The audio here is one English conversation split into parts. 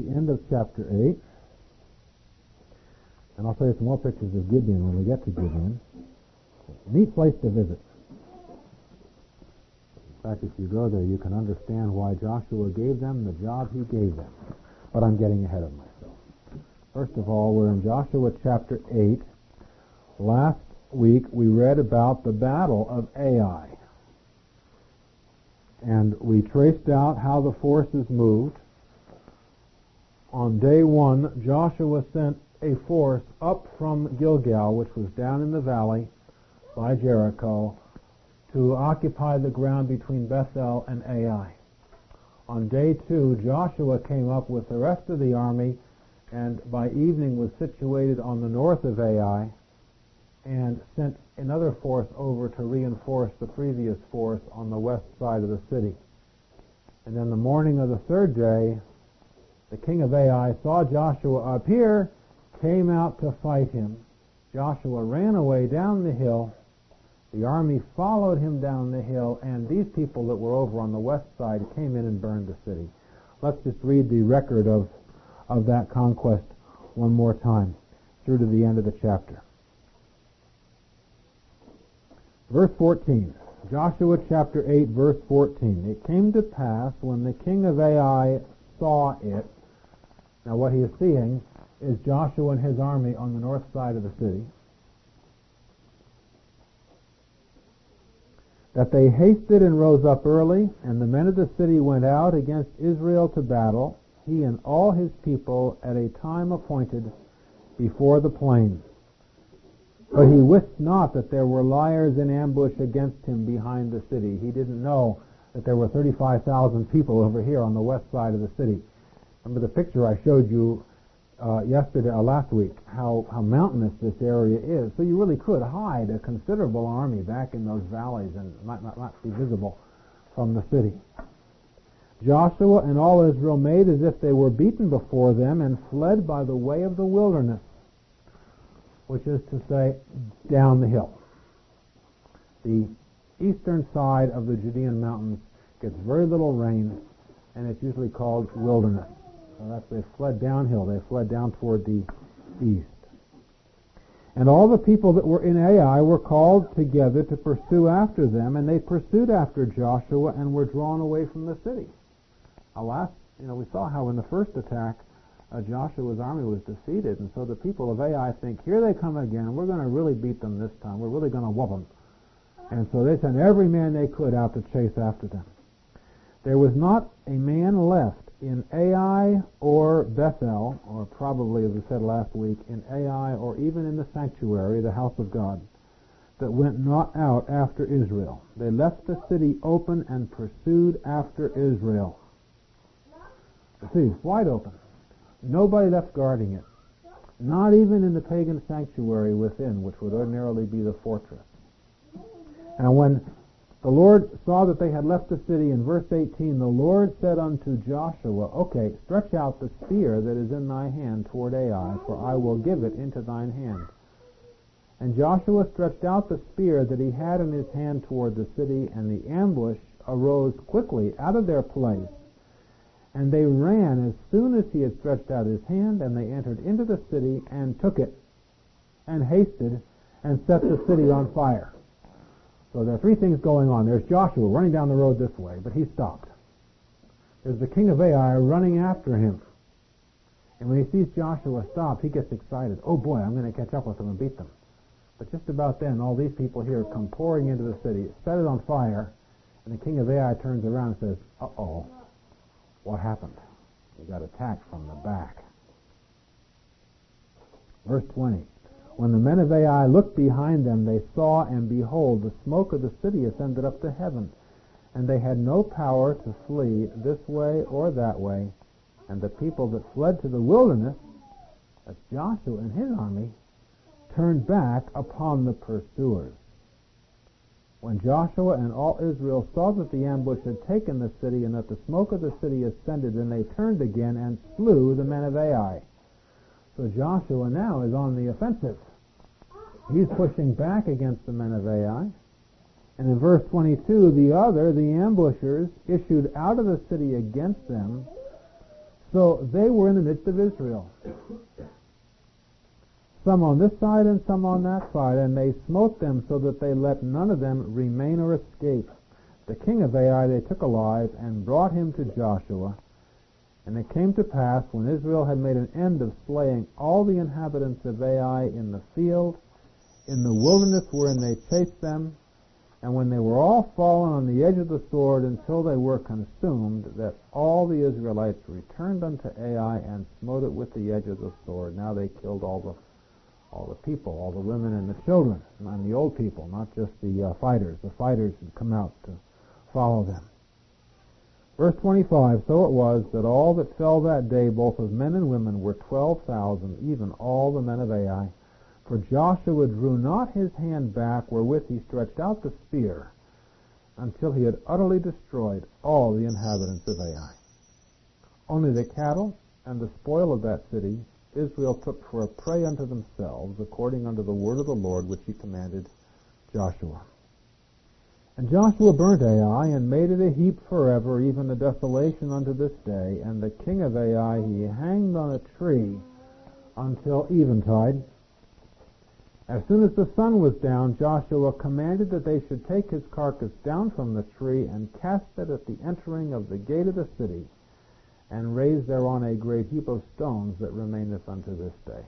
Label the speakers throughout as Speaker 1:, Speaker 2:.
Speaker 1: the end of chapter 8. And I'll show you some more pictures of Gibeon when we get to Gibeon. Neat place to visit. In fact, if you go there, you can understand why Joshua gave them the job he gave them. But I'm getting ahead of myself. First of all, we're in Joshua chapter 8. Last week, we read about the battle of Ai. And we traced out how the forces moved. On day 1, Joshua sent a force up from Gilgal, which was down in the valley by Jericho, to occupy the ground between Bethel and Ai. On day 2, Joshua came up with the rest of the army, and by evening was situated on the north of Ai, and sent another force over to reinforce the previous force on the west side of the city. And then the morning of the third day, the king of Ai saw Joshua up here, came out to fight him. Joshua ran away down the hill. The army followed him down the hill, and these people that were over on the west side came in and burned the city. Let's just read the record of that conquest one more time through to the end of the chapter. Verse 14, Joshua chapter 8, verse 14. It came to pass when the king of Ai saw it. Now what he is seeing is Joshua and his army on the north side of the city. That they hasted and rose up early, and the men of the city went out against Israel to battle, he and all his people at a time appointed before the plain. But he wist not that there were liers in ambush against him behind the city. He didn't know that there were 35,000 people over here on the west side of the city. Remember the picture I showed you last week, how mountainous this area is. So you really could hide a considerable army back in those valleys and might not be visible from the city. Joshua and all Israel made as if they were beaten before them and fled by the way of the wilderness, which is to say, down the hill. The eastern side of the Judean mountains gets very little rain, and it's usually called wilderness. So they fled downhill. They fled down toward the east. And all the people that were in Ai were called together to pursue after them, and they pursued after Joshua and were drawn away from the city. We saw how in the first attack, Joshua's army was defeated, and so the people of Ai think, here they come again. We're going to really beat them this time. We're really going to whoop them. And so they sent every man they could out to chase after them. There was not a man left in Ai or Bethel, or probably, as we said last week, in Ai or even in the sanctuary, the house of God, that went not out after Israel. They left the city open and pursued after Israel. The city's wide open. Nobody left guarding it. Not even in the pagan sanctuary within, which would ordinarily be the fortress. And when the Lord saw that they had left the city, in verse 18, the Lord said unto Joshua, okay, stretch out the spear that is in thy hand toward Ai, for I will give it into thine hand. And Joshua stretched out the spear that he had in his hand toward the city, and the ambush arose quickly out of their place. And they ran as soon as he had stretched out his hand, and they entered into the city and took it, and hasted, and set the city on fire. So there are three things going on. There's Joshua running down the road this way, but he stopped. There's the king of Ai running after him. And when he sees Joshua stop, he gets excited. Oh boy, I'm going to catch up with them and beat them. But just about then, all these people here come pouring into the city, set it on fire, and the king of Ai turns around and says, uh-oh, what happened? We got attacked from the back. Verse 20. When the men of Ai looked behind them, they saw, and behold, the smoke of the city ascended up to heaven. And they had no power to flee this way or that way. And the people that fled to the wilderness, that's Joshua and his army, turned back upon the pursuers. When Joshua and all Israel saw that the ambush had taken the city, and that the smoke of the city ascended, then they turned again and slew the men of Ai. So Joshua now is on the offensive. He's pushing back against the men of Ai. And in verse 22, the ambushers, issued out of the city against them, So they were in the midst of Israel, some on this side and some on that side, and they smote them so that they let none of them remain or escape. The king of Ai they took alive and brought him to Joshua. And it came to pass, when Israel had made an end of slaying all the inhabitants of Ai in the field, in the wilderness wherein they chased them, and when they were all fallen on the edge of the sword until they were consumed, that all the Israelites returned unto Ai and smote it with the edge of the sword. Now they killed all the people, all the women and the children, and the old people, not just the fighters. The fighters had come out to follow them. Verse 25, so it was that all that fell that day, both of men and women, were 12,000, even all the men of Ai. For Joshua drew not his hand back wherewith he stretched out the spear, until he had utterly destroyed all the inhabitants of Ai. Only the cattle and the spoil of that city Israel took for a prey unto themselves, according unto the word of the Lord which he commanded Joshua. And Joshua burnt Ai, and made it a heap forever, even a desolation unto this day. And the king of Ai he hanged on a tree until eventide. As soon as the sun was down, Joshua commanded that they should take his carcass down from the tree, and cast it at the entering of the gate of the city, and raise thereon a great heap of stones that remaineth unto this day.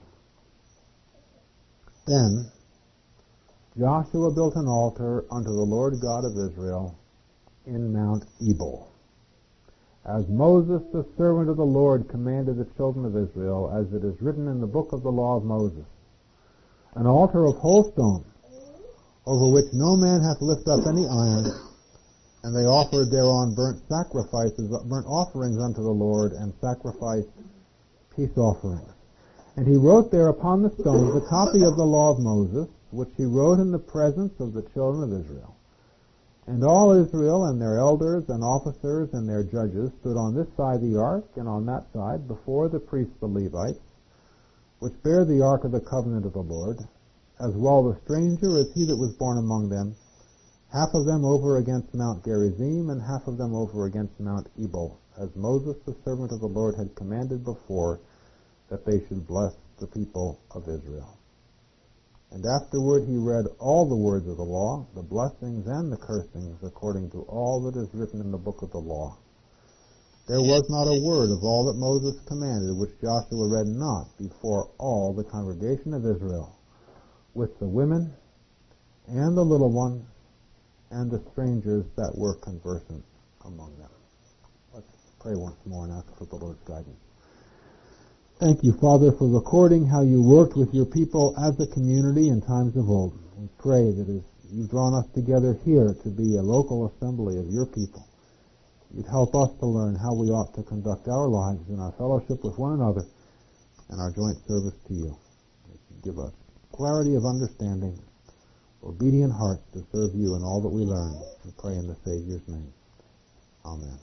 Speaker 1: Then Joshua built an altar unto the Lord God of Israel in Mount Ebal, as Moses the servant of the Lord commanded the children of Israel, as it is written in the book of the law of Moses, an altar of whole stone, over which no man hath lifted up any iron. And they offered thereon burnt offerings unto the Lord, and sacrificed peace offerings. And he wrote there upon the stones a copy of the law of Moses, which he wrote in the presence of the children of Israel. And all Israel and their elders and officers and their judges stood on this side the ark, and on that side before the priests the Levites, which bear the ark of the covenant of the Lord, as well the stranger as he that was born among them, half of them over against Mount Gerizim, and half of them over against Mount Ebal, as Moses the servant of the Lord had commanded before, that they should bless the people of Israel. And afterward he read all the words of the law, the blessings and the cursings, according to all that is written in the book of the law. There was not a word of all that Moses commanded which Joshua read not before all the congregation of Israel, with the women and the little ones and the strangers that were conversant among them. Let's pray once more and ask for the Lord's guidance. Thank you, Father, for recording how you worked with your people as a community in times of old. We pray that as you've drawn us together here to be a local assembly of your people, you'd help us to learn how we ought to conduct our lives in our fellowship with one another and our joint service to you. Give us clarity of understanding, obedient hearts to serve you in all that we learn. We pray in the Savior's name. Amen.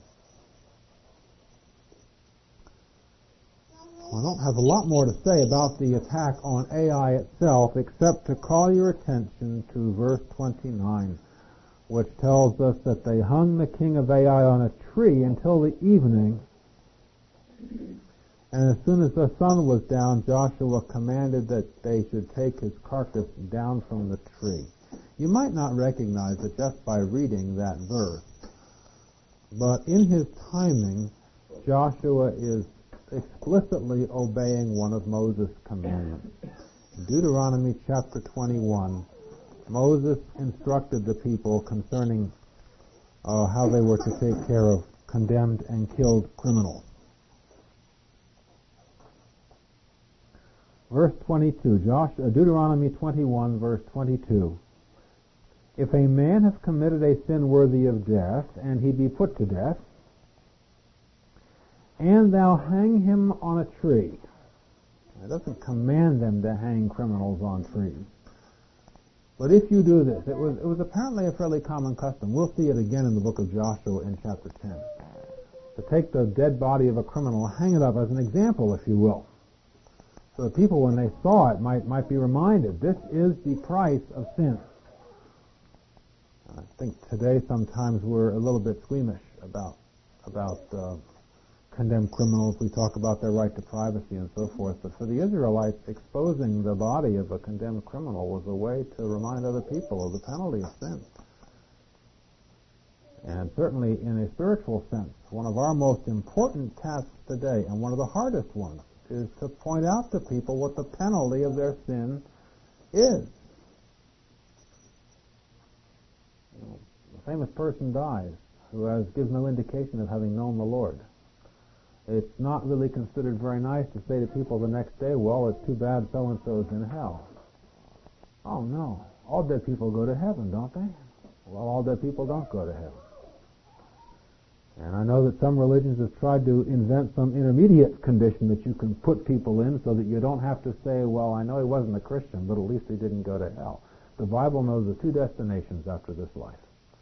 Speaker 1: I don't have a lot more to say about the attack on Ai itself, except to call your attention to verse 29, which tells us that they hung the king of Ai on a tree until the evening, and as soon as the sun was down, Joshua commanded that they should take his carcass down from the tree. You might not recognize it just by reading that verse, but in his timing, Joshua is explicitly obeying one of Moses' commandments. In Deuteronomy chapter 21, Moses instructed the people concerning how they were to take care of condemned and killed criminals. Verse 22, Deuteronomy 21, verse 22. If a man have committed a sin worthy of death, and he be put to death, and thou hang him on a tree. It doesn't command them to hang criminals on trees. But if you do this, it was apparently a fairly common custom. We'll see it again in the book of Joshua in chapter 10. To take the dead body of a criminal, hang it up as an example, if you will. So that people, when they saw it, might be reminded, this is the price of sin. I think today sometimes we're a little bit squeamish about condemned criminals, we talk about their right to privacy and so forth. But for the Israelites, exposing the body of a condemned criminal was a way to remind other people of the penalty of sin. And certainly in a spiritual sense, one of our most important tasks today, and one of the hardest ones, is to point out to people what the penalty of their sin is. A famous person dies who gives no indication of having known the Lord. It's not really considered very nice to say to people the next day, well, it's too bad so-and-so's in hell. Oh, no. All dead people go to heaven, don't they? Well, all dead people don't go to heaven. And I know that some religions have tried to invent some intermediate condition that you can put people in so that you don't have to say, well, I know he wasn't a Christian, but at least he didn't go to hell. The Bible knows the two destinations after this life.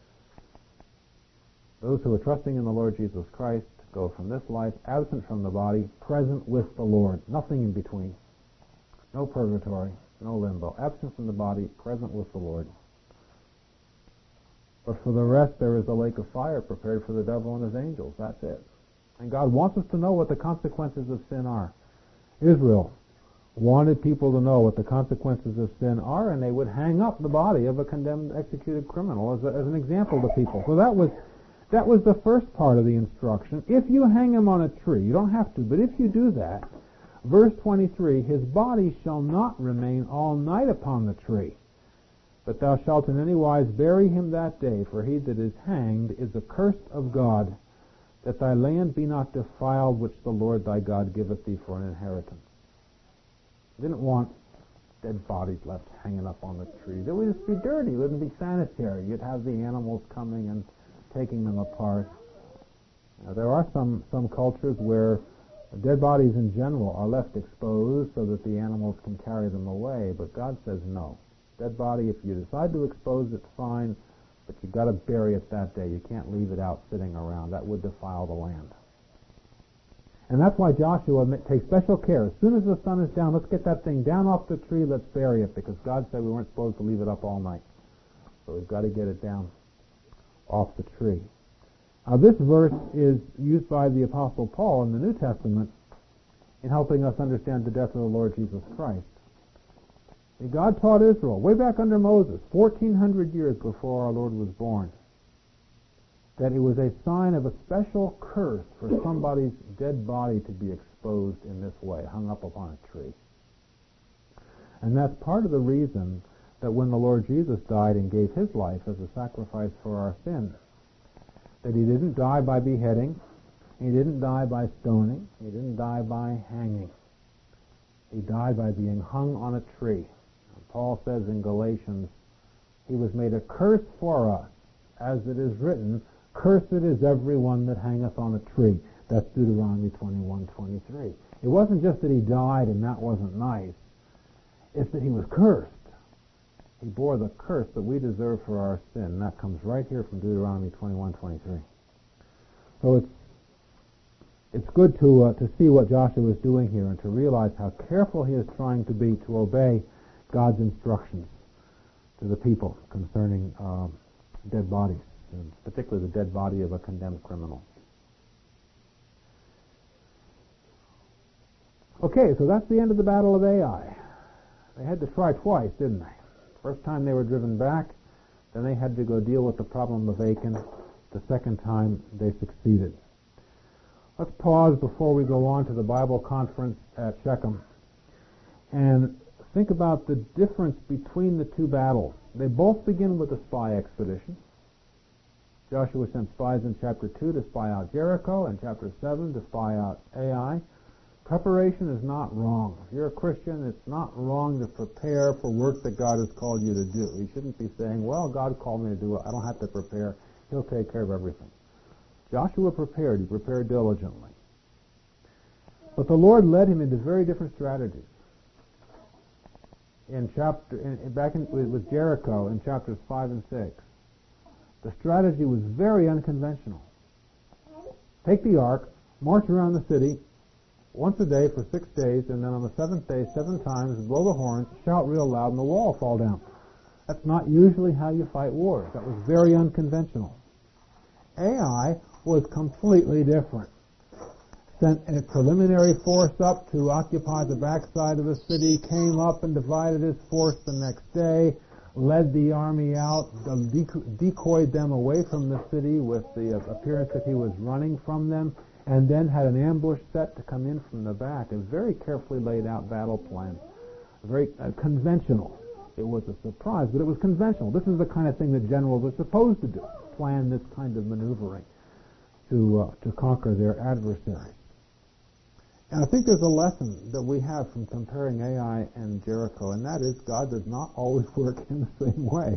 Speaker 1: Those who are trusting in the Lord Jesus Christ go from this life absent from the body, present with the Lord. Nothing in between. No purgatory, no limbo. Absent from the body, present with the Lord. But for the rest, there is a lake of fire prepared for the devil and his angels. That's it. And God wants us to know what the consequences of sin are. Israel wanted people to know what the consequences of sin are, and they would hang up the body of a condemned, executed criminal as an example to people. So that was the first part of the instruction. If you hang him on a tree, you don't have to, but if you do that, verse 23, his body shall not remain all night upon the tree. But thou shalt in any wise bury him that day, for he that is hanged is accursed of God, that thy land be not defiled, which the Lord thy God giveth thee for an inheritance. He didn't want dead bodies left hanging up on the tree. They would just be dirty. It wouldn't be sanitary. You'd have the animals coming and taking them apart. Now, there are some cultures where dead bodies in general are left exposed so that the animals can carry them away, but God says no. Dead body, if you decide to expose it, fine, but you've got to bury it that day. You can't leave it out sitting around. That would defile the land. And that's why Joshua takes special care. As soon as the sun is down, let's get that thing down off the tree, let's bury it, because God said we weren't supposed to leave it up all night. So we've got to get it down off the tree. Now this verse is used by the Apostle Paul in the New Testament in helping us understand the death of the Lord Jesus Christ. God taught Israel, way back under Moses, 1,400 years before our Lord was born, that it was a sign of a special curse for somebody's dead body to be exposed in this way, hung up upon a tree. And that's part of the reason that when the Lord Jesus died and gave his life as a sacrifice for our sins, that he didn't die by beheading, he didn't die by stoning, he didn't die by hanging. He died by being hung on a tree. Paul says in Galatians, he was made a curse for us, as it is written, cursed is every one that hangeth on a tree. That's Deuteronomy 21:23. It wasn't just that he died and that wasn't nice. It's that he was cursed. He bore the curse that we deserve for our sin. That comes right here from Deuteronomy 21:23. So it's good to see what Joshua is doing here and to realize how careful he is trying to be to obey God's instructions to the people concerning dead bodies, and particularly the dead body of a condemned criminal. Okay, so that's the end of the Battle of Ai. They had to try twice, didn't they? First time they were driven back, then they had to go deal with the problem of Achan. The second time they succeeded. Let's pause before we go on to the Bible conference at Shechem and think about the difference between the two battles. They both begin with a spy expedition. Joshua sent spies in chapter 2 to spy out Jericho, and chapter 7 to spy out Ai. Preparation is not wrong. If you're a Christian, it's not wrong to prepare for work that God has called you to do. You shouldn't be saying, well, God called me to do it. I don't have to prepare. He'll take care of everything. Joshua prepared. He prepared diligently. But the Lord led him into very different strategies. With Jericho in chapters 5 and 6, the strategy was very unconventional. Take the ark, march around the city once a day for 6 days, and then on the seventh day, 7 times, blow the horns, shout real loud, and the wall will fall down. That's not usually how you fight wars. That was very unconventional. Ai was completely different. sent a preliminary force up to occupy the backside of the city, came up and divided his force the next day, led the army out, decoyed them away from the city with the appearance that he was running from them, and then had an ambush set to come in from the back. A very carefully laid out battle plan. Very conventional. It was a surprise, but it was conventional. This is the kind of thing that generals are supposed to do, plan this kind of maneuvering to conquer their adversaries. And I think there's a lesson that we have from comparing Ai and Jericho, and that is God does not always work in the same way.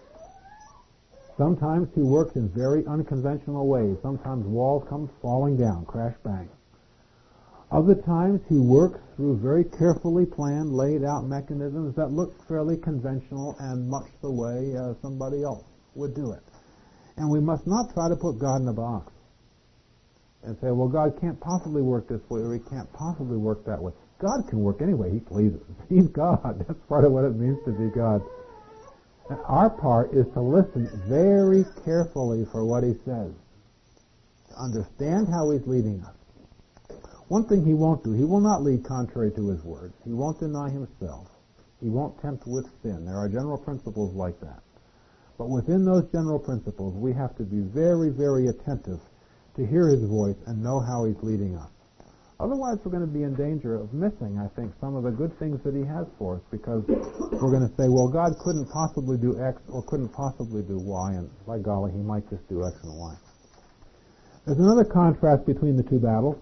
Speaker 1: Sometimes he works in very unconventional ways. Sometimes walls come falling down, crash bang. Other times he works through very carefully planned, laid out mechanisms that look fairly conventional and much the way somebody else would do it. And we must not try to put God in a box and say, well, God can't possibly work this way or he can't possibly work that way. God can work any way he pleases. He's God. That's part of what it means to be God. And our part is to listen very carefully for what he says, to understand how he's leading us. One thing he won't do, he will not lead contrary to his words. He won't deny himself. He won't tempt with sin. There are general principles like that. But within those general principles, we have to be very, very attentive to hear his voice and know how he's leading us. Otherwise, we're going to be in danger of missing, I think, some of the good things that he has for us, because we're going to say, well, God couldn't possibly do X or couldn't possibly do Y, and by golly, he might just do X and Y. There's another contrast between the two battles,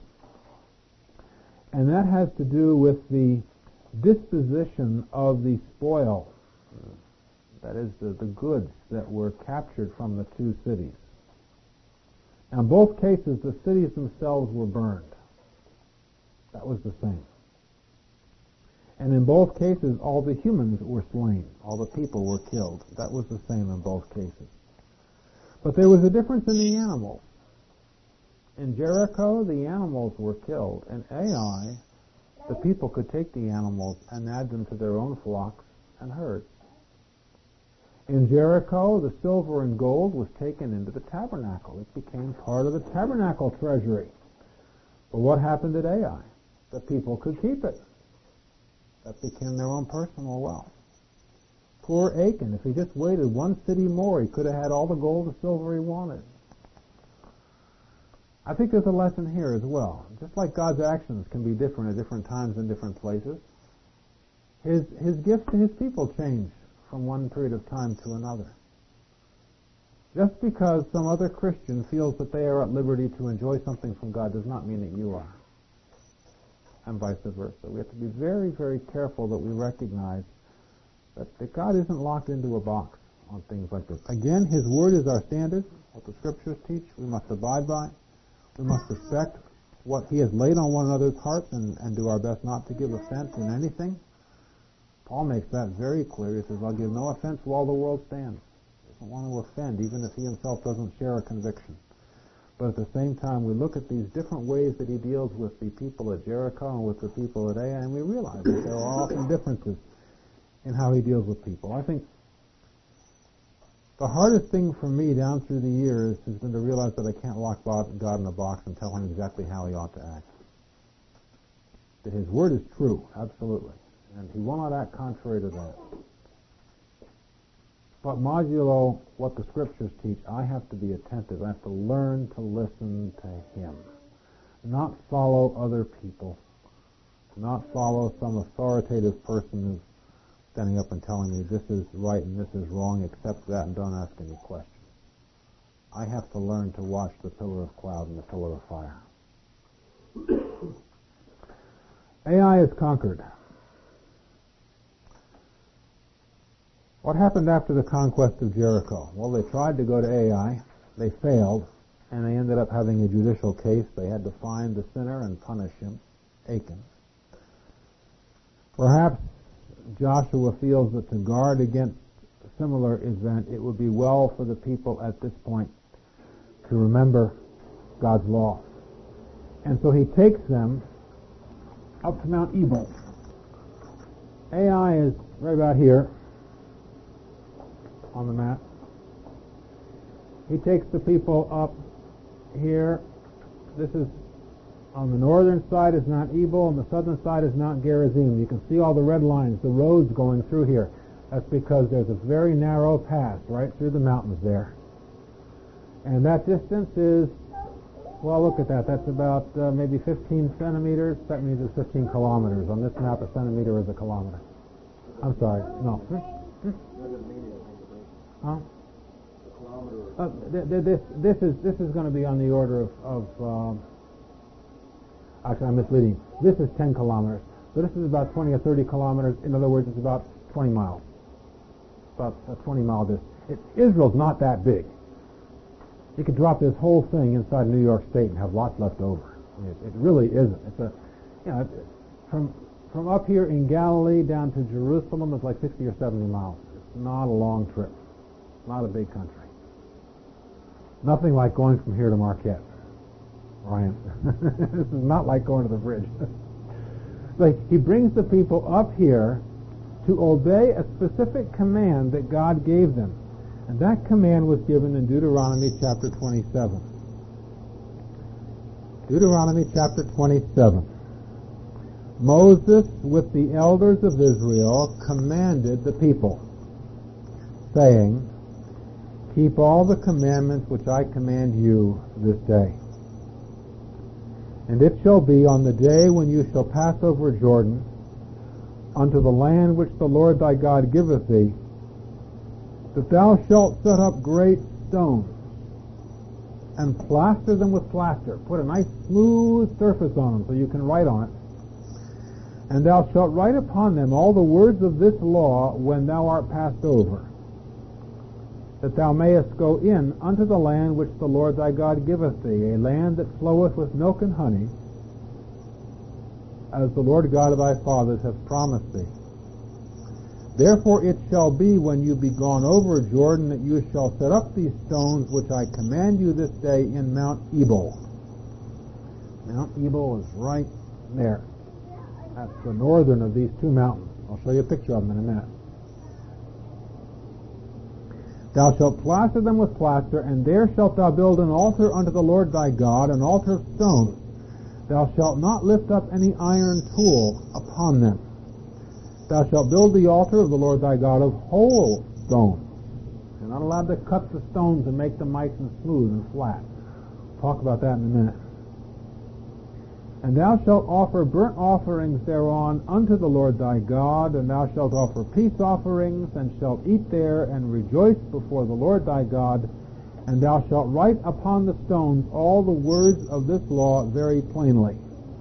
Speaker 1: and that has to do with the disposition of the spoil, that is, the goods that were captured from the two cities. Now, in both cases, the cities themselves were burned. That was the same. And in both cases, all the humans were slain. All the people were killed. That was the same in both cases. But there was a difference in the animals. In Jericho, the animals were killed. In Ai, the people could take the animals and add them to their own flocks and herds. In Jericho, the silver and gold was taken into the tabernacle. It became part of the tabernacle treasury. But what happened at Ai? The people could keep it. That became their own personal wealth. Poor Achan, if he just waited one city more, he could have had all the gold and silver he wanted. I think there's a lesson here as well. Just like God's actions can be different at different times and different places, his gifts to his people change from one period of time to another. Just because some other Christian feels that they are at liberty to enjoy something from God does not mean that you are, and vice versa. We have to be very, very careful that we recognize that God isn't locked into a box on things like this. Again, his word is our standard, what the scriptures teach, we must abide by. We must respect what he has laid on one another's hearts and do our best not to give offense in anything. Paul makes that very clear. He says, I'll give no offense while the world stands. He doesn't want to offend, even if he himself doesn't share a conviction. But at the same time, we look at these different ways that he deals with the people at Jericho and with the people at Ai, and we realize that there are often differences in how he deals with people. I think the hardest thing for me down through the years has been to realize that I can't lock God in a box and tell him exactly how he ought to act. That his word is true, absolutely. And he will not act contrary to that. But modulo what the scriptures teach, I have to be attentive. I have to learn to listen to him. Not follow other people. Not follow some authoritative person who's standing up and telling me this is right and this is wrong, accept that and don't ask any questions. I have to learn to watch the pillar of cloud and the pillar of fire. Ai is conquered. What happened after the conquest of Jericho? Well, they tried to go to Ai, they failed, and they ended up having a judicial case. They had to find the sinner and punish him, Achan. Perhaps Joshua feels that to guard against a similar event, it would be well for the people at this point to remember God's law. And so he takes them up to Mount Ebal. Ai is right about here on the map. He takes the people up here. This is On the northern side is Mount Ebal, and the southern side is Mount Gerizim. You can see all the red lines, the roads going through here. That's because there's a very narrow pass right through the mountains there. And that distance is, well, look at that. That's about maybe 15 centimeters. That means it's 15 kilometers. On this map, a centimeter is a kilometer. I'm sorry. No. Huh? This is going to be on the order of actually, I'm misleading. This is 10 kilometers. So this is about 20 or 30 kilometers. In other words, it's about 20 miles. About a 20-mile distance. Israel's not that big. You could drop this whole thing inside New York State and have lots left over. It really isn't. It's a, from up here in Galilee down to Jerusalem is like 60 or 70 miles. It's not a long trip. Not a big country. Nothing like going from here to Marquette. Ryan. This is not like going to the bridge. Like he brings the people up here to obey a specific command that God gave them. And that command was given in Deuteronomy chapter 27. Deuteronomy chapter 27. Moses, with the elders of Israel, commanded the people, saying, keep all the commandments which I command you this day. And it shall be on the day when you shall pass over Jordan unto the land which the Lord thy God giveth thee, that thou shalt set up great stones and plaster them with plaster. Put a nice smooth surface on them so you can write on it. And thou shalt write upon them all the words of this law when thou art passed over, that thou mayest go in unto the land which the Lord thy God giveth thee, a land that floweth with milk and honey, as the Lord God of thy fathers hath promised thee. Therefore it shall be when you be gone over Jordan that you shall set up these stones which I command you this day in Mount Ebal. Mount Ebal is right there. That's the northern of these two mountains. I'll show you a picture of them in a minute. Thou shalt plaster them with plaster, and there shalt thou build an altar unto the Lord thy God, an altar of stone. Thou shalt not lift up any iron tool upon them. Thou shalt build the altar of the Lord thy God of whole stones. You're not allowed to cut the stones and make them nice and smooth and flat. Talk about that in a minute. And thou shalt offer burnt offerings thereon unto the Lord thy God, and thou shalt offer peace offerings, and shalt eat there, and rejoice before the Lord thy God, and thou shalt write upon the stones all the words of this law very plainly.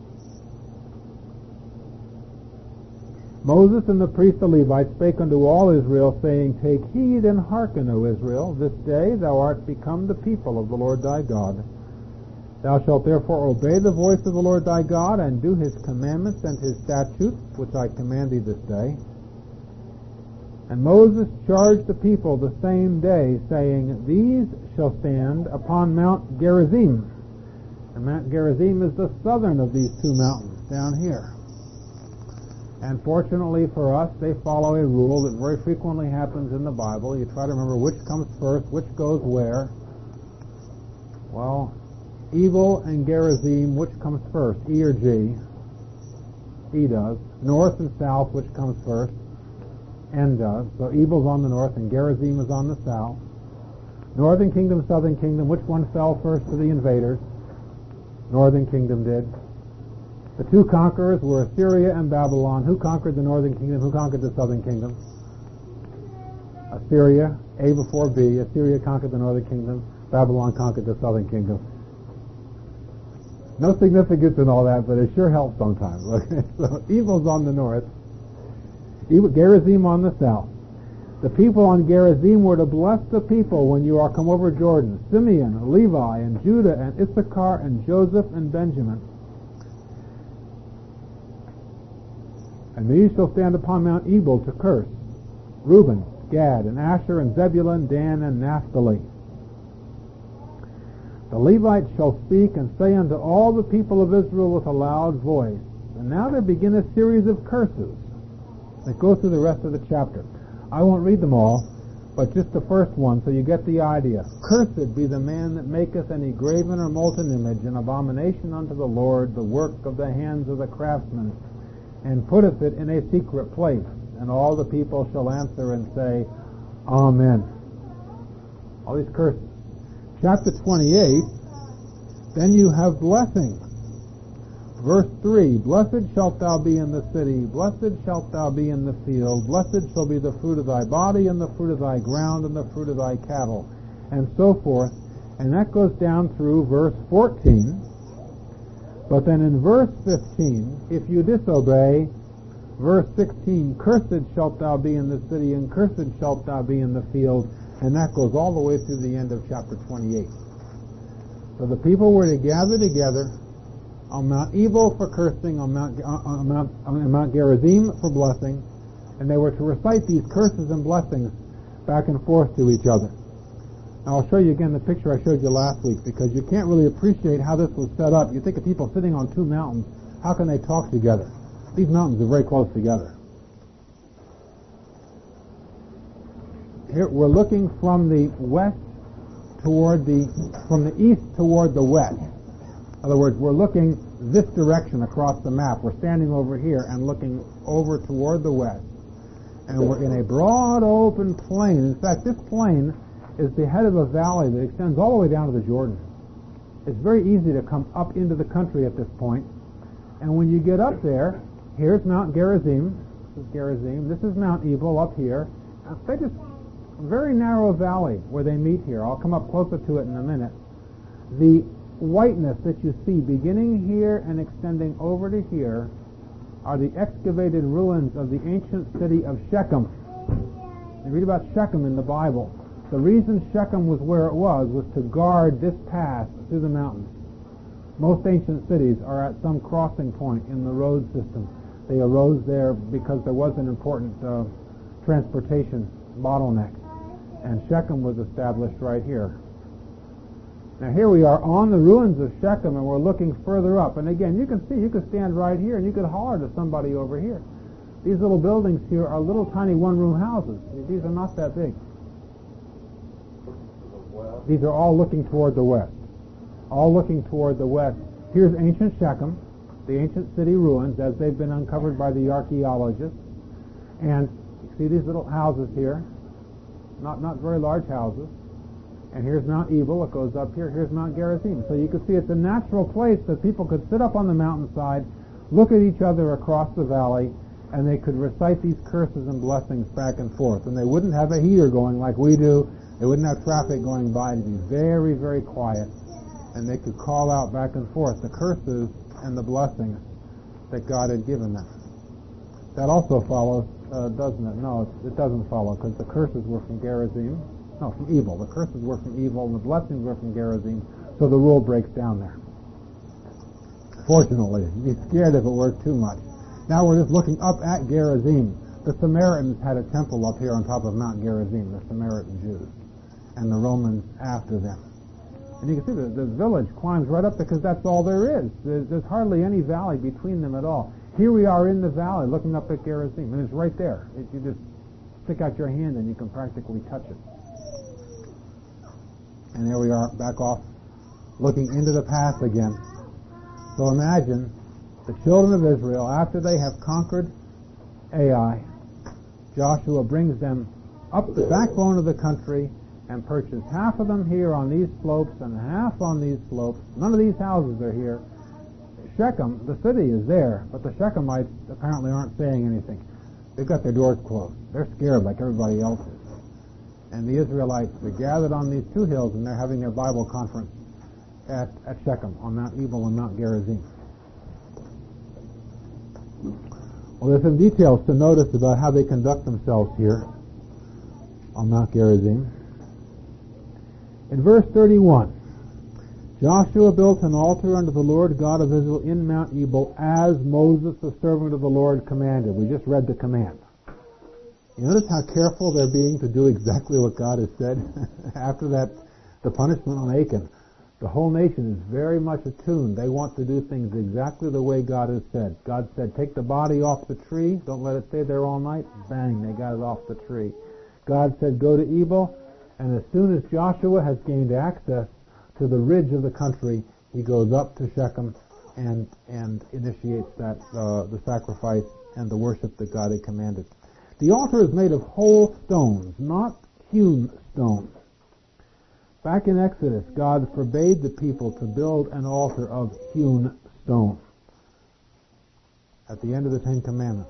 Speaker 1: Moses and the priest the Levites spake unto all Israel, saying, take heed and hearken, O Israel, this day thou art become the people of the Lord thy God. Thou shalt therefore obey the voice of the Lord thy God, and do his commandments and his statutes, which I command thee this day. And Moses charged the people the same day, saying, these shall stand upon Mount Gerizim. And Mount Gerizim is the southern of these two mountains down here. And fortunately for us, they follow a rule that very frequently happens in the Bible. You try to remember which comes first, which goes where. Well, Ebal and Gerizim, which comes first, E or G? E does. North and south, which comes first? N does. So Ebal's on the north and Gerizim is on the south. Northern kingdom, southern kingdom, which one fell first to the invaders? Northern kingdom did. The two conquerors were Assyria and Babylon. Who conquered the northern kingdom? Who conquered the southern kingdom? Assyria, A before B. Assyria conquered the northern kingdom. Babylon conquered the southern kingdom. No significance in all that, but it sure helps sometimes. Okay? So Ebal's on the north, Gerizim on the south. The people on Gerizim were to bless the people when you are come over Jordan. Simeon, Levi, and Judah, and Issachar, and Joseph, and Benjamin. And these shall stand upon Mount Ebal to curse. Reuben, Gad, and Asher, and Zebulun, Dan, and Naphtali. The Levites shall speak and say unto all the people of Israel with a loud voice. And now there begin a series of curses that go through the rest of the chapter. I won't read them all, but just the first one, so you get the idea. Cursed be the man that maketh any graven or molten image, an abomination unto the Lord, the work of the hands of the craftsman, and putteth it in a secret place. And all the people shall answer and say, Amen. All these curses. Chapter 28, then you have blessings. Verse 3, Blessed shalt thou be in the city, blessed shalt thou be in the field, blessed shall be the fruit of thy body, and the fruit of thy ground, and the fruit of thy cattle, and so forth. And that goes down through verse 14. But then in verse 15, if you disobey, verse 16, Cursed shalt thou be in the city, and cursed shalt thou be in the field, and that goes all the way through the end of chapter 28. So the people were to gather together on Mount Ebal for cursing, on Mount Gerizim for blessing, and they were to recite these curses and blessings back and forth to each other. Now I'll show you again the picture I showed you last week, because you can't really appreciate how this was set up. You think of people sitting on two mountains, how can they talk together? These mountains are very close together. Here we're looking from the west from the east toward the west. In other words, we're looking this direction across the map. We're standing over here and looking over toward the west. And we're in a broad open plain. In fact, this plain is the head of a valley that extends all the way down to the Jordan. It's very easy to come up into the country at this point. And when you get up there, here's Mount Gerizim. This is Gerizim. This is Mount Ebal up here. They just very narrow valley where they meet here. I'll come up closer to it in a minute. The whiteness that you see beginning here and extending over to here are the excavated ruins of the ancient city of Shechem. You read about Shechem in the Bible. The reason Shechem was where it was to guard this path through the mountains. Most ancient cities are at some crossing point in the road system. They arose there because there was an important transportation bottleneck. And Shechem was established right here. Now here we are on the ruins of Shechem, and we're looking further up. And again, you can see, you could stand right here and you could holler to somebody over here. These little buildings here are little tiny one-room houses. These are not that big. These are all looking toward the west. All looking toward the west. Here's ancient Shechem, the ancient city ruins as they've been uncovered by the archaeologists. And you see these little houses here. Not very large houses. And here's Mount Ebal. It goes up here. Here's Mount Gerizim. So you can see it's a natural place that people could sit up on the mountainside, look at each other across the valley, and they could recite these curses and blessings back and forth. And they wouldn't have a heater going like we do. They wouldn't have traffic going by. It'd be very, very quiet. And they could call out back and forth the curses and the blessings that God had given them. That also follows, doesn't it? No, it doesn't follow, because the curses were from Gerizim. No, from Ebal. The curses were from Ebal, and the blessings were from Gerizim. So the rule breaks down there. Fortunately, you'd be scared if it worked too much. Now we're just looking up at Gerizim. The Samaritans had a temple up here on top of Mount Gerizim, the Samaritan Jews, and the Romans after them. And you can see the village climbs right up because that's all there is. There's hardly any valley between them at all. Here we are in the valley looking up at Gerizim, and it's right there. You just stick out your hand and you can practically touch it. And there we are back off looking into the pass again. So imagine the children of Israel, after they have conquered Ai, Joshua brings them up the backbone of the country and perches half of them here on these slopes and half on these slopes. None of these houses are here. Shechem, the city, is there, but the Shechemites apparently aren't saying anything. They've got their doors closed. They're scared like everybody else is. And the Israelites are gathered on these two hills, and they're having their Bible conference at Shechem, on Mount Ebal and Mount Gerizim. Well, there's some details to notice about how they conduct themselves here on Mount Gerizim. In verse 31, Joshua built an altar unto the Lord God of Israel in Mount Ebal, as Moses, the servant of the Lord, commanded. We just read the command. You notice how careful they're being to do exactly what God has said? After that, the punishment on Achan, the whole nation is very much attuned. They want to do things exactly the way God has said. God said, take the body off the tree, don't let it stay there all night. Bang, they got it off the tree. God said, go to Ebal, and as soon as Joshua has gained access to the ridge of the country, he goes up to Shechem and initiates the sacrifice and the worship that God had commanded. The altar is made of whole stones, not hewn stones. Back in Exodus, God forbade the people to build an altar of hewn stone at the end of the Ten Commandments.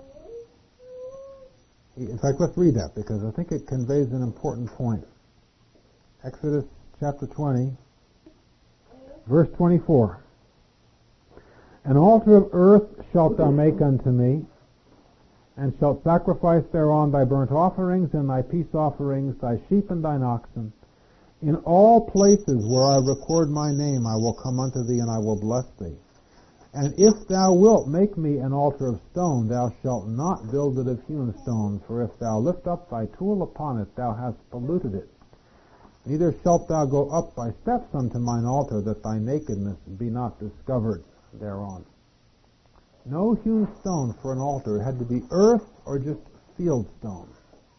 Speaker 1: In fact, let's read that because I think it conveys an important point. Exodus chapter 20, verse 24. An altar of earth shalt thou make unto me, and shalt sacrifice thereon thy burnt offerings and thy peace offerings, thy sheep and thine oxen. In all places where I record my name I will come unto thee, and I will bless thee. And if thou wilt make me an altar of stone, thou shalt not build it of hewn stones, for if thou lift up thy tool upon it, thou hast polluted it. Neither shalt thou go up by steps unto mine altar, that thy nakedness be not discovered thereon. No hewn stone for an altar. It had to be earth or just field stone.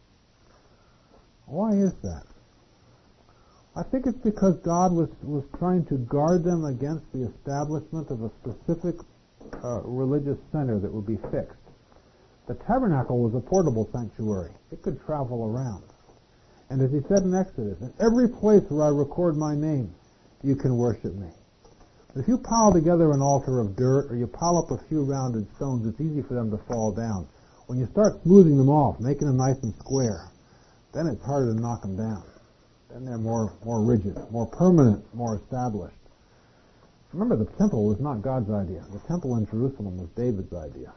Speaker 1: Why is that? I think it's because God was trying to guard them against the establishment of a specific religious center that would be fixed. The tabernacle was a portable sanctuary. It could travel around. And as he said in Exodus, in every place where I record my name, you can worship me. If you pile together an altar of dirt or you pile up a few rounded stones, it's easy for them to fall down. When you start smoothing them off, making them nice and square, then it's harder to knock them down. Then they're more rigid, more permanent, more established. Remember, the temple was not God's idea. The temple in Jerusalem was David's idea.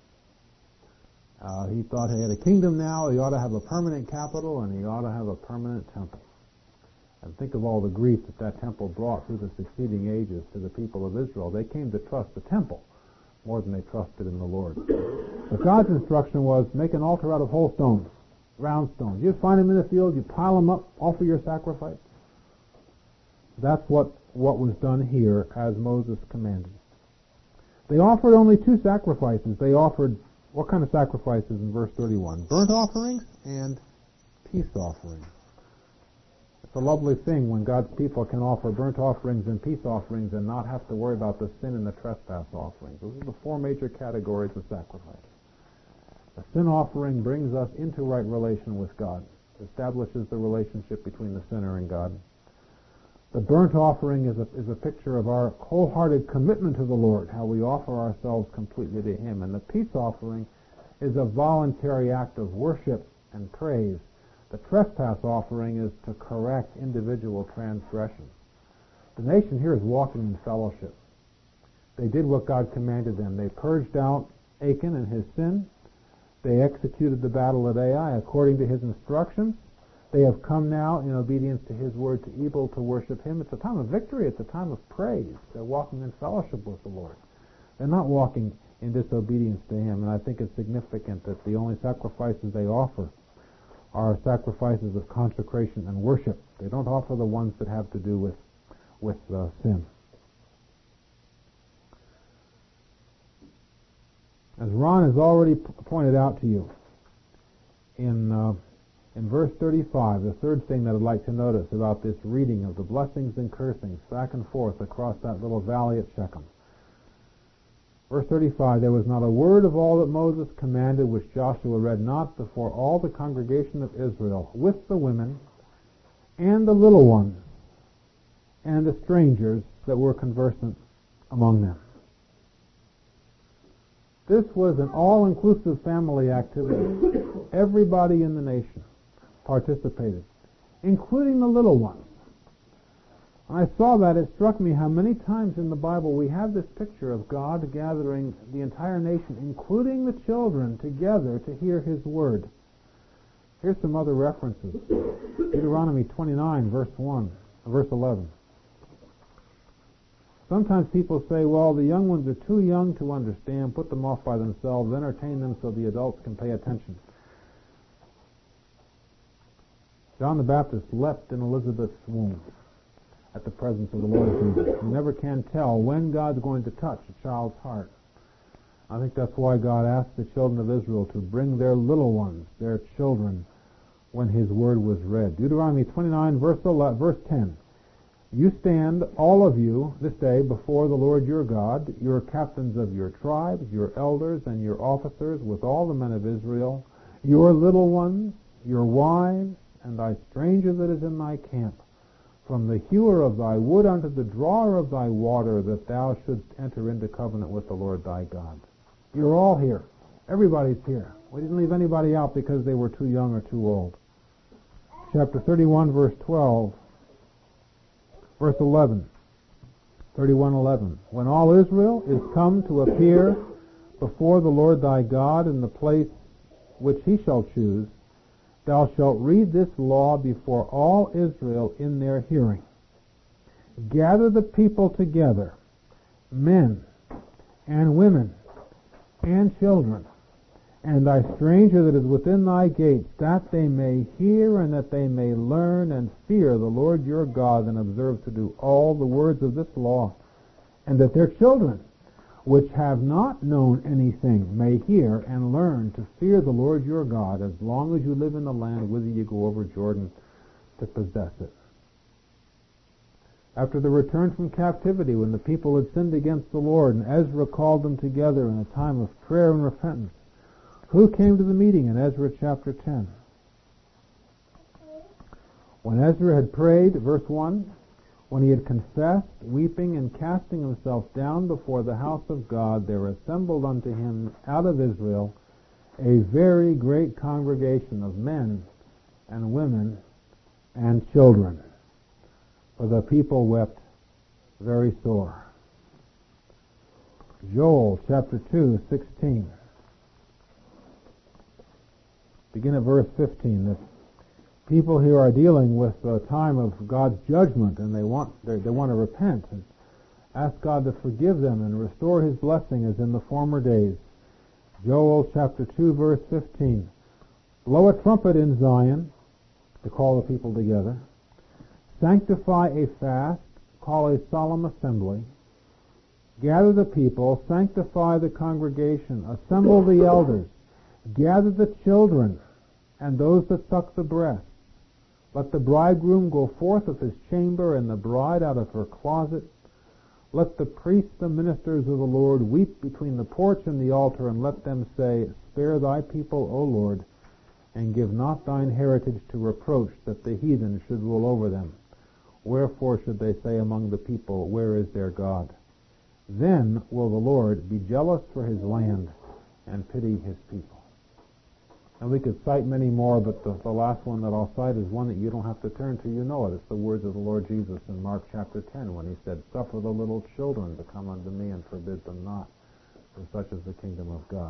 Speaker 1: He thought he had a kingdom now, he ought to have a permanent capital, and he ought to have a permanent temple. And think of all the grief that temple brought through the succeeding ages to the people of Israel. They came to trust the temple more than they trusted in the Lord. But God's instruction was, make an altar out of whole stones, round stones. You find them in the field, you pile them up, offer your sacrifice. That's what was done here as Moses commanded. They offered only two sacrifices. They offered, what kind of sacrifices in verse 31? Burnt offerings and peace offerings. It's a lovely thing when God's people can offer burnt offerings and peace offerings and not have to worry about the sin and the trespass offerings. Those are the four major categories of sacrifice. A sin offering brings us into right relation with God, establishes the relationship between the sinner and God. The burnt offering is a picture of our wholehearted commitment to the Lord, how we offer ourselves completely to Him. And the peace offering is a voluntary act of worship and praise. The trespass offering is to correct individual transgressions. The nation here is walking in fellowship. They did what God commanded them. They purged out Achan and his sin. They executed the battle at Ai according to his instructions. They have come now in obedience to his word to Ebal to worship him. It's a time of victory. It's a time of praise. They're walking in fellowship with the Lord. They're not walking in disobedience to him. And I think it's significant that the only sacrifices they offer are sacrifices of consecration and worship. They don't offer the ones that have to do with sin. As Ron has already pointed out to you, in verse 35, the third thing that I'd like to notice about this reading of the blessings and cursings back and forth across that little valley at Shechem. Verse 35, there was not a word of all that Moses commanded which Joshua read not before all the congregation of Israel, with the women and the little ones and the strangers that were conversant among them. This was an all-inclusive family activity. Everybody in the nation participated, including the little ones. When I saw that, it struck me how many times in the Bible we have this picture of God gathering the entire nation, including the children, together to hear His Word. Here's some other references. Deuteronomy 29, verse 11. Sometimes people say, well, the young ones are too young to understand, put them off by themselves, entertain them so the adults can pay attention. John the Baptist leapt in Elizabeth's womb at the presence of the Lord Jesus. You never can tell when God's going to touch a child's heart. I think that's why God asked the children of Israel to bring their little ones, their children, when his word was read. Deuteronomy 29, verse 10. You stand, all of you, this day before the Lord your God, your captains of your tribes, your elders, and your officers, with all the men of Israel, your little ones, your wives, and thy stranger that is in thy camp, from the hewer of thy wood unto the drawer of thy water, that thou shouldst enter into covenant with the Lord thy God. You're all here. Everybody's here. We didn't leave anybody out because they were too young or too old. Chapter 31, verse 12. Verse 11, 31:11. When all Israel is come to appear before the Lord thy God in the place which he shall choose, thou shalt read this law before all Israel in their hearing. Gather the people together, men and women and children, and thy stranger that is within thy gates, that they may hear and that they may learn and fear the Lord your God, and observe to do all the words of this law, and that their children, which have not known anything, may hear and learn to fear the Lord your God, as long as you live in the land whither you go over Jordan to possess it. After the return from captivity, when the people had sinned against the Lord, and Ezra called them together in a time of prayer and repentance, who came to the meeting in Ezra chapter 10? When Ezra had prayed, verse 1, when he had confessed, weeping and casting himself down before the house of God, there assembled unto him out of Israel a very great congregation of men and women and children. For the people wept very sore. Joel chapter 2, 16. Begin at verse 15. The people here are dealing with a time of God's judgment, and they want to repent and ask God to forgive them and restore his blessing as in the former days. Joel chapter 2, verse 15. Blow a trumpet in Zion to call the people together. Sanctify a fast, call a solemn assembly. Gather the people, sanctify the congregation, assemble the elders, gather the children, and those that suck the breast. Let the bridegroom go forth of his chamber, and the bride out of her closet. Let the priests, the ministers of the Lord, weep between the porch and the altar, and let them say, Spare thy people, O Lord, and give not thine heritage to reproach, that the heathen should rule over them. Wherefore should they say among the people, Where is their God? Then will the Lord be jealous for his land, and pity his people. And we could cite many more, but the last one that I'll cite is one that you don't have to turn to. You know it. It's the words of the Lord Jesus in Mark chapter 10, when he said, Suffer the little children to come unto me, and forbid them not, for such is the kingdom of God.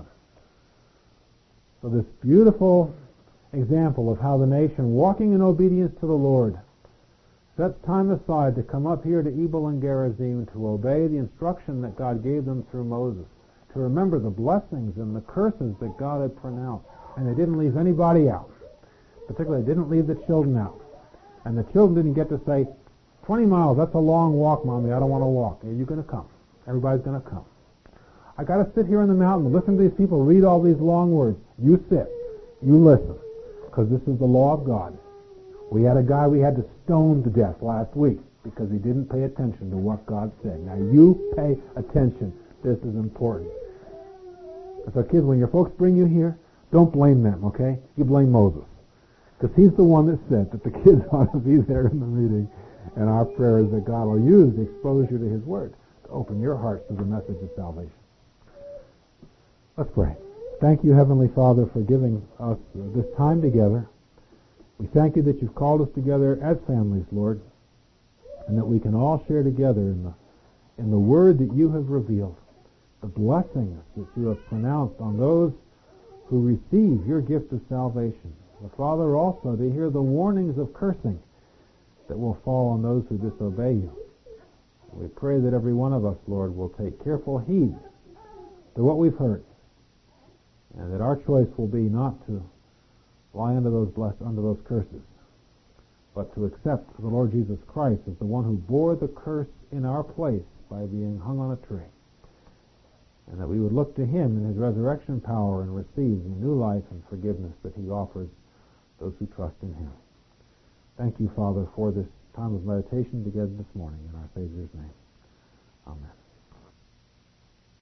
Speaker 1: So this beautiful example of how the nation, walking in obedience to the Lord, sets time aside to come up here to Ebal and Gerizim to obey the instruction that God gave them through Moses, to remember the blessings and the curses that God had pronounced. And they didn't leave anybody out. Particularly, they didn't leave the children out. And the children didn't get to say, 20 miles, that's a long walk, Mommy, I don't want to walk. Are you going to come? Everybody's going to come. I got to sit here in the mountain and listen to these people read all these long words. You sit. You listen. Because this is the law of God. We had a guy we had to stone to death last week because he didn't pay attention to what God said. Now you pay attention. This is important. So kids, when your folks bring you here, don't blame them, okay? You blame Moses. Because he's the one that said that the kids ought to be there in the meeting. And our prayer is that God will use the exposure to his word to open your hearts to the message of salvation. Let's pray. Thank you, Heavenly Father, for giving us this time together. We thank you that you've called us together as families, Lord, and that we can all share together in the word that you have revealed, the blessings that you have pronounced on those who receive your gift of salvation. The Father, also to hear the warnings of cursing that will fall on those who disobey you. We pray that every one of us, Lord, will take careful heed to what we've heard, and that our choice will be not to lie under those curses, but to accept the Lord Jesus Christ as the one who bore the curse in our place by being hung on a tree. And that we would look to him in his resurrection power and receive the new life and forgiveness that he offers those who trust in him. Thank you, Father, for this time of meditation together this morning. In our Savior's name. Amen.